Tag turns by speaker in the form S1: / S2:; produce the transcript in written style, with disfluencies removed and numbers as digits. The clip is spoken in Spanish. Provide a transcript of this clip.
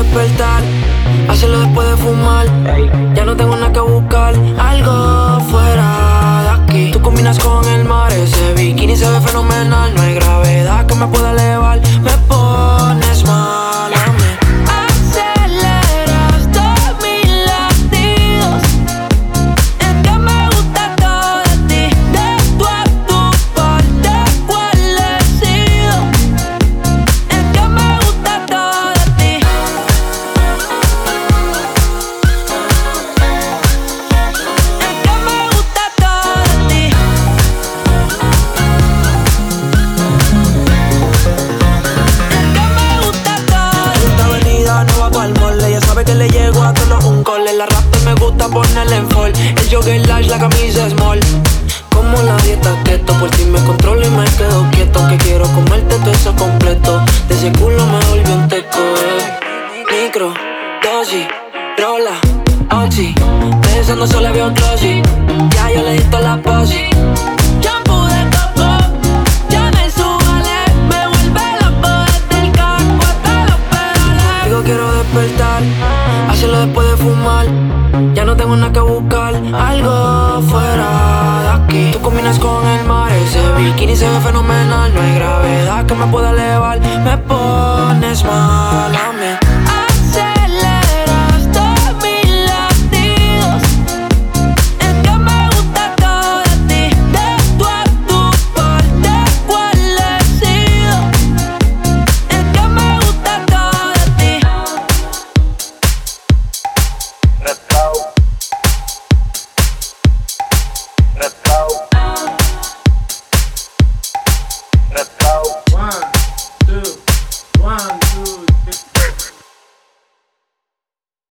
S1: despertar, hacerlo después de fumar. Ya no tengo nada que buscar, algo fuera de aquí. Tú combinas con el mar, ese bikini se ve fenomenal. No hay gravedad que me pueda elevar, me pones mal a mí. Aceleras todos mis latidos, es que me gusta todo de ti. De tú a tu parte, ¿cuál he sido? Es que me gusta todo de ti. Es que me gusta todo de ti. Esta avenida no va pa'l mall. Ella sabe que le llego a todos un cole. La rapper me gusta ponerle en fall. El jogger large, la camisa small. Como la dieta keto, por ti me controlo y me quedo quieto. Que quiero comerte todo eso completo. De ese culo me volvió un teco, Micro, dosis, rola, oxi. Pensando solo veo glossy. Ya yo le di toda la posi. Shampoo de coco, ya me subale. Me vuelve loco desde el casco hasta los pedales. Digo quiero despertar, hacerlo después de fumar. Ya no tengo nada que buscar, algo fuera de aquí. Tú combinas con el mar, ese bikini se ve fenomenal. No hay gravedad que me pueda elevar, me pones mal.